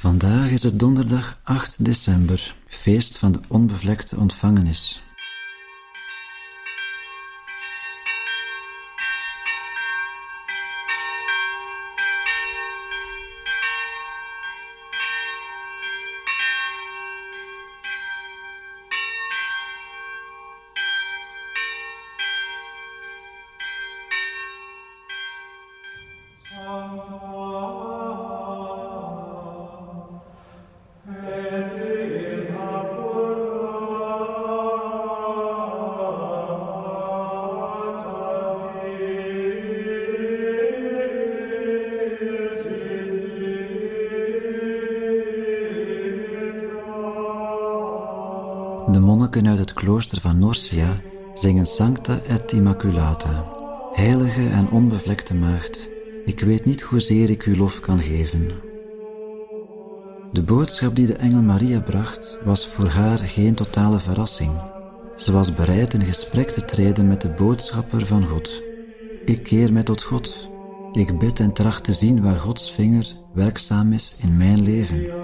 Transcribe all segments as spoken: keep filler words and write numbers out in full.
Vandaag is het donderdag acht december, feest van de onbevlekte ontvangenis. De monniken uit het klooster van Norcia zingen Sancta et Immaculata. Heilige en onbevlekte maagd, ik weet niet hoezeer ik u lof kan geven. De boodschap die de engel Maria bracht, was voor haar geen totale verrassing. Ze was bereid in gesprek te treden met de boodschapper van God. Ik keer mij tot God. Ik bid en tracht te zien waar Gods vinger werkzaam is in mijn leven.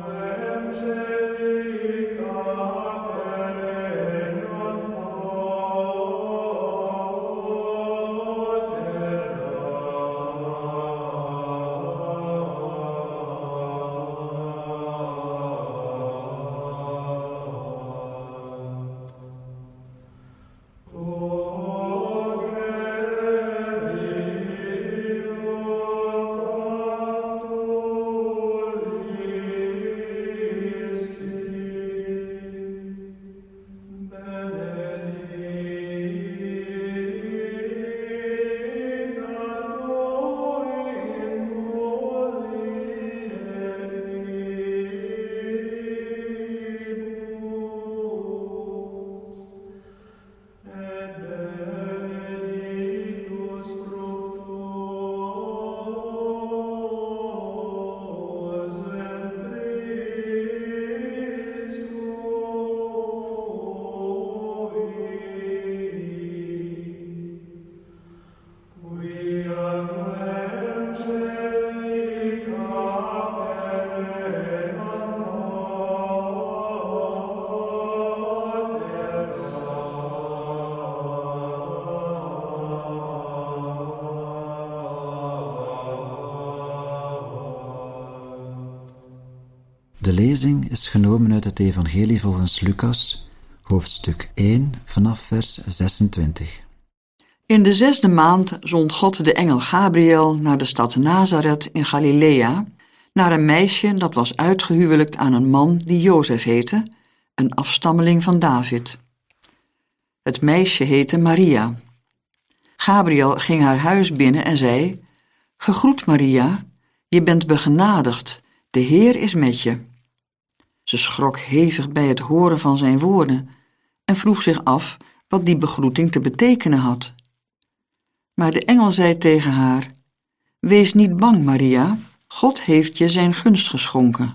De lezing is genomen uit het Evangelie volgens Lucas, hoofdstuk één, vanaf vers zesentwintig. In de zesde maand zond God de engel Gabriel naar de stad Nazareth in Galilea, naar een meisje dat was uitgehuwelijkt aan een man die Jozef heette, een afstammeling van David. Het meisje heette Maria. Gabriel ging haar huis binnen en zei: Gegroet Maria, je bent begenadigd, de Heer is met je. Ze schrok hevig bij het horen van zijn woorden en vroeg zich af wat die begroeting te betekenen had. Maar de engel zei tegen haar: Wees niet bang, Maria, God heeft je zijn gunst geschonken.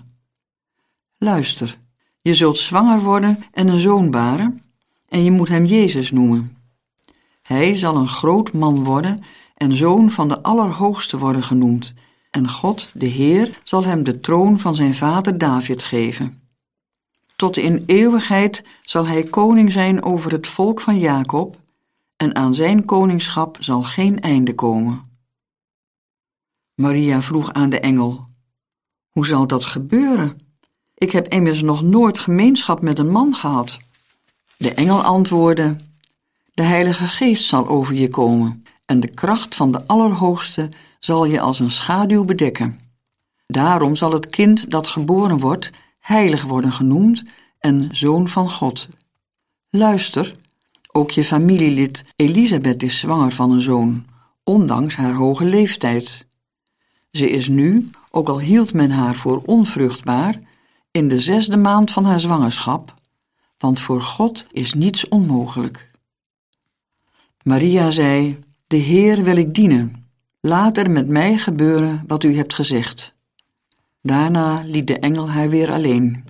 Luister, je zult zwanger worden en een zoon baren en je moet hem Jezus noemen. Hij zal een groot man worden en zoon van de Allerhoogste worden genoemd, en God, de Heer, zal hem de troon van zijn vader David geven. Tot in eeuwigheid zal hij koning zijn over het volk van Jacob, en aan zijn koningschap zal geen einde komen. Maria vroeg aan de engel: Hoe zal dat gebeuren? Ik heb immers nog nooit gemeenschap met een man gehad. De engel antwoordde: De Heilige Geest zal over je komen, en de kracht van de Allerhoogste zal je als een schaduw bedekken. Daarom zal het kind dat geboren wordt heilig worden genoemd en zoon van God. Luister, ook je familielid Elisabeth is zwanger van een zoon, ondanks haar hoge leeftijd. Ze is nu, ook al hield men haar voor onvruchtbaar, in de zesde maand van haar zwangerschap, want voor God is niets onmogelijk. Maria zei: De Heer wil ik dienen. Laat er met mij gebeuren wat u hebt gezegd. Daarna liet de engel haar weer alleen.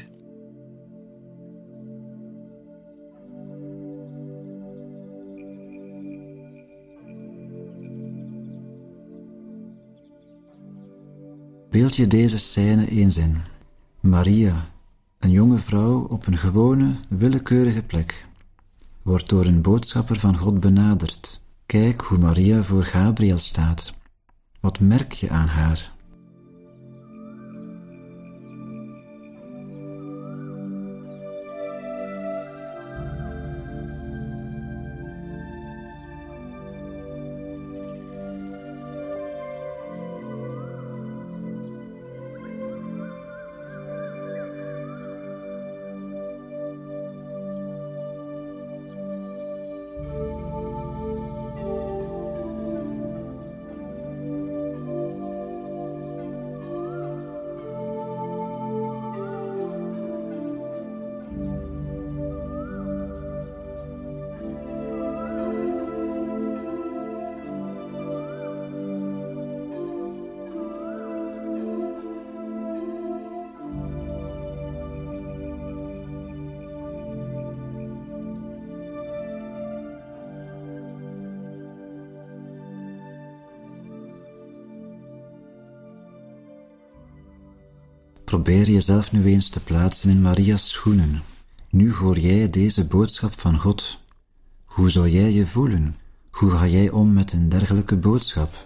Beeld je deze scène eens in. Maria, een jonge vrouw op een gewone, willekeurige plek, wordt door een boodschapper van God benaderd. Kijk hoe Maria voor Gabriel staat. Wat merk je aan haar? Probeer jezelf nu eens te plaatsen in Maria's schoenen. Nu hoor jij deze boodschap van God. Hoe zou jij je voelen? Hoe ga jij om met een dergelijke boodschap?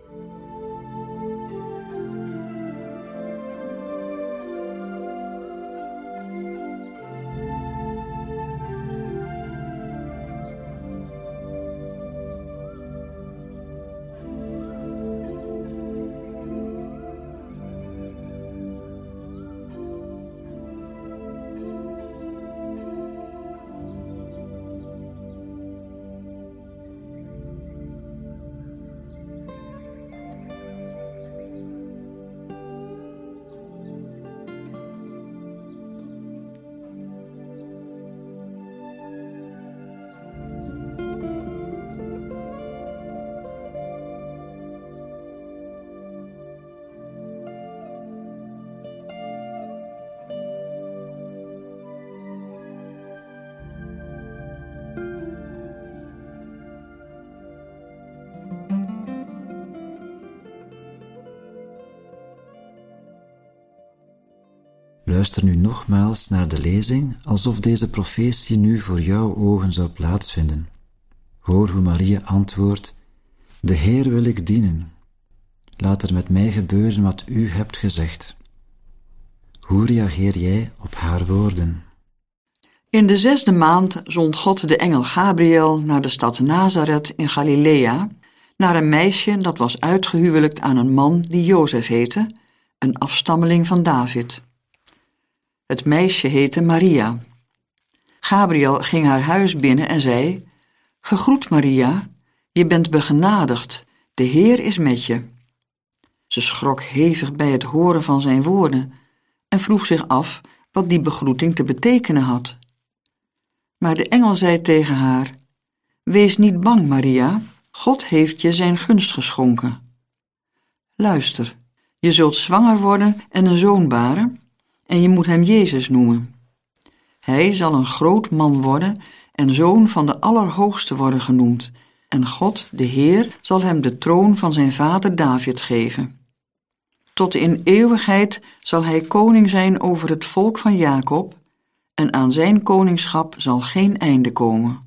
Luister nu nogmaals naar de lezing, alsof deze profetie nu voor jouw ogen zou plaatsvinden. Hoor hoe Maria antwoordt: de Heer wil ik dienen. Laat er met mij gebeuren wat u hebt gezegd. Hoe reageer jij op haar woorden? In de zesde maand zond God de engel Gabriel naar de stad Nazareth in Galilea, naar een meisje dat was uitgehuwelijkt aan een man die Jozef heette, een afstammeling van David. Het meisje heette Maria. Gabriel ging haar huis binnen en zei: gegroet Maria, je bent begenadigd, de Heer is met je. Ze schrok hevig bij het horen van zijn woorden en vroeg zich af wat die begroeting te betekenen had. Maar de engel zei tegen haar: wees niet bang, Maria, God heeft je zijn gunst geschonken. Luister, je zult zwanger worden en een zoon baren, en je moet hem Jezus noemen. Hij zal een groot man worden en zoon van de Allerhoogste worden genoemd, en God, de Heer, zal hem de troon van zijn vader David geven. Tot in eeuwigheid zal hij koning zijn over het volk van Jacob, en aan zijn koningschap zal geen einde komen.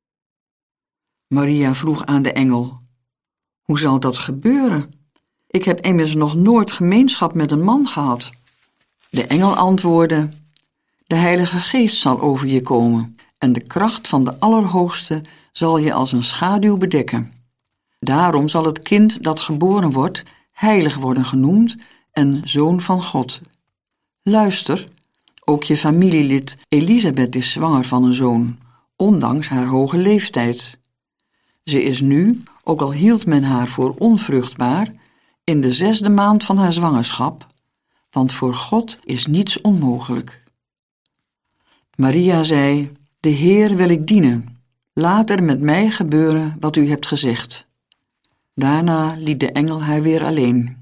Maria vroeg aan de engel: hoe zal dat gebeuren? Ik heb immers nog nooit gemeenschap met een man gehad. De engel antwoordde: de Heilige Geest zal over je komen, en de kracht van de Allerhoogste zal je als een schaduw bedekken. Daarom zal het kind dat geboren wordt heilig worden genoemd en zoon van God. Luister, ook je familielid Elisabeth is zwanger van een zoon, ondanks haar hoge leeftijd. Ze is nu, ook al hield men haar voor onvruchtbaar, in de zesde maand van haar zwangerschap, want voor God is niets onmogelijk. Maria zei: de Heer wil ik dienen. Laat er met mij gebeuren wat u hebt gezegd. Daarna liet de engel haar weer alleen.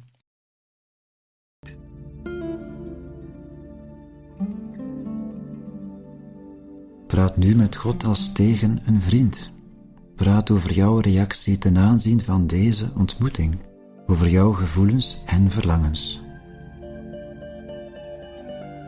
Praat nu met God als tegen een vriend. Praat over jouw reactie ten aanzien van deze ontmoeting, over jouw gevoelens en verlangens.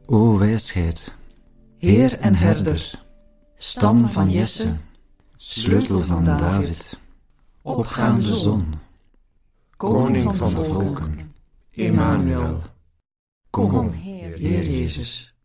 O wijsheid, Heer en Herder, stam van Jesse, sleutel van David, opgaande zon, koning van de volken, Emmanuel, kom, Heer Jezus.